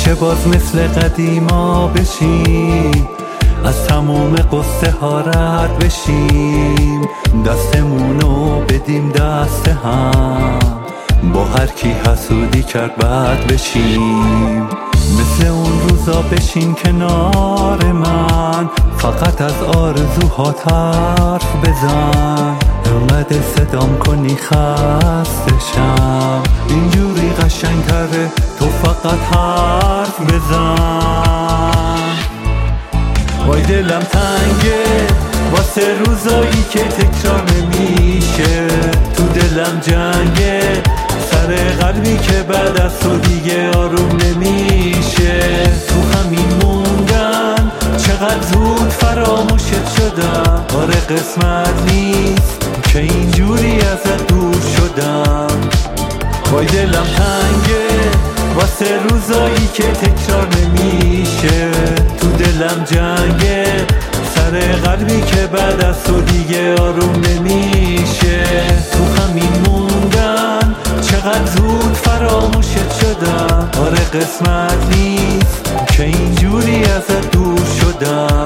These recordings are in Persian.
میشه باز مثل قدیما بشیم، از تموم قصه ها رد بشیم، دستمونو بدیم دست هم، با هر کی حسودی کرد بد بشیم. مثل اون روزا بشین کنار من، فقط از آرزوها حرف بزن، انقدر صدام کنی خستشم، اینجوری قشنگتره تو فقط حرف بزن. وای دلم تنگه واسه روزایی که تکرار نمیشه، تو دلم جنگه سر قلبی که بعد از تو دیگه آروم نمیشه، تو همین موندن چقدر زود فراموشت شدم، آره قسمت نیست که اینجوری ازت دور شدم. وای دلم تنگه واسه روزایی که تکرار نمیشه، تو دلم جنگه سر قلبی که بعد از تو دیگه آروم نمیشه، تو همین موندن چقدر زود فراموشت شدم، آره قسمت نیست که اینجوری ازت دور شدم.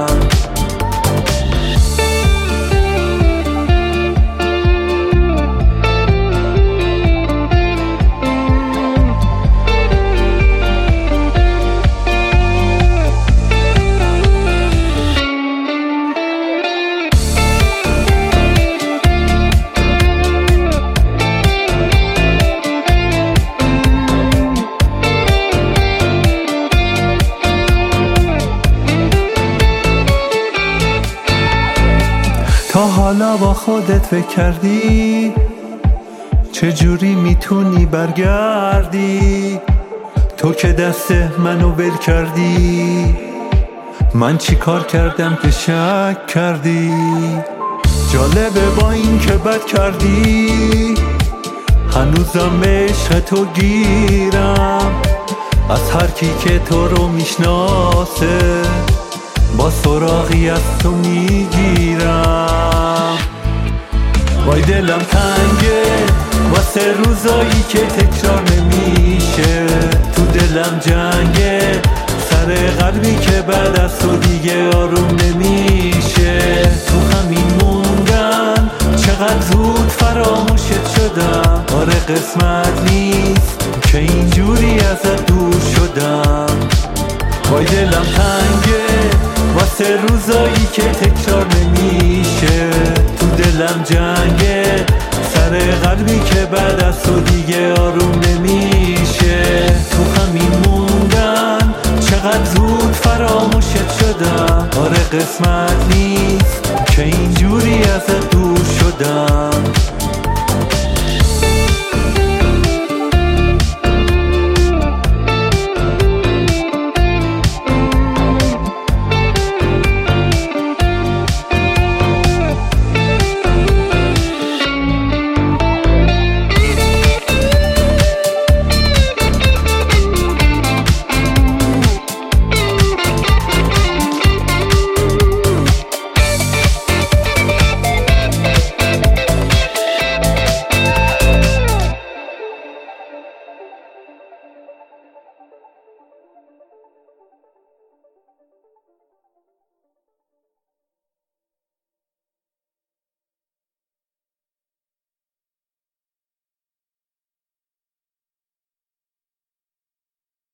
تا حالا با خودت فکر کردی چجوری میتونی برگردی؟ تو که دست منو ول کردی، من چی کار کردم که شک کردی؟ جالبه با این که بد کردی هنوزم عشق تو گیرم، از هر کی که تو رو میشناسه با سراغی از تو میگیرم. وای دلم تنگه واسه روزایی که تکرار نمیشه، تو دلم جنگه سر قلبی که بعد از تو دیگه آروم نمیشه، تو همین موندن چقدر زود فراموشت شدم، آره قسمت نیست که اینجوری ازت دور شدم. وای دلم تنگه واسه روزایی که تکرار نمیشه، تو دلم جنگه سر قلبی که بعد از تو دیگه آروم نمیشه، تو همین موندن چقدر زود فراموشت شدم، آره قسمت نیست که اینجوری ازت دور شدم.